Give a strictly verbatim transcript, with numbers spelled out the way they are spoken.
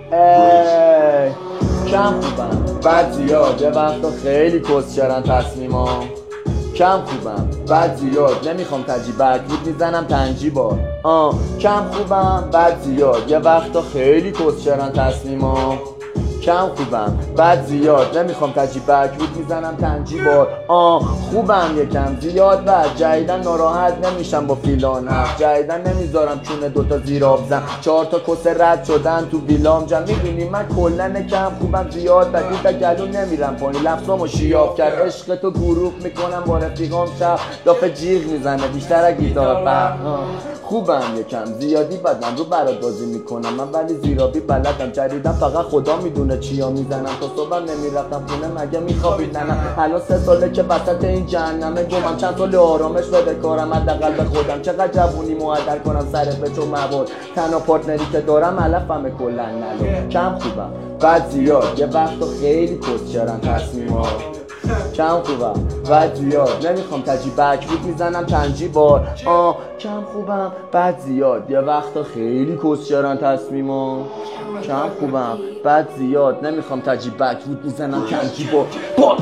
ای کم خوبم بد زیاد، یه وقتا خیلی کسچرن تصمیما. کم خوبم بد زیاد، نمیخوام تجیبک بود میزنم تنجیبا. آه کم خوبم بد زیاد، یه وقتا خیلی کسچرن تصمیما. کم خوبم بد زیاد، نمیخوام تجیبک بود میزنم تنجیبا. آه خوبم یکم زیاد بد، جدیدن ناراحت نمیشم با فیلانم. جدیدن نمیذارم چونه دوتا زیر آبزم، چهار تا کس رد شدن تو ویلام جم. میبینی من کلن کم خوبم زیاد بد، این تا گلو نمیرم پایین لفظامو شیاف کرد. عشق تو گروه میکنم با رفیقام شب، دافه جیغ میزنه بیشتر از گیتار بر. خوبم یکم زیادی بدم رو برات بازی میکنم من، ولی زیرابی بلدم. جدیدم فقط خدا میدونه چیا میزنم، تا صبحم نمیرفتم خونه مگه میخوابیدنم. الان سه ساله که وسط این جهنمه گمم، چند سال آرامش بده کارم حداقل به خودم. چقدر جوونی معدل کنم سر به تو مواد، تنها پارتنری که دارم علفمه کلا نلو. کم خوبم بد زیاد، یه وقتا خیلی کسچرن تصمیما. کم خوبم بد زیاد، نمیخوام تجیبک بود میزنم تنجیبار. آه کم خوبم بد زیاد، یه وقتا خیلی کسچرن تصمیما. کم خوبم بد زیاد، نمیخوام تجیبک بود میزنم تنجیبار.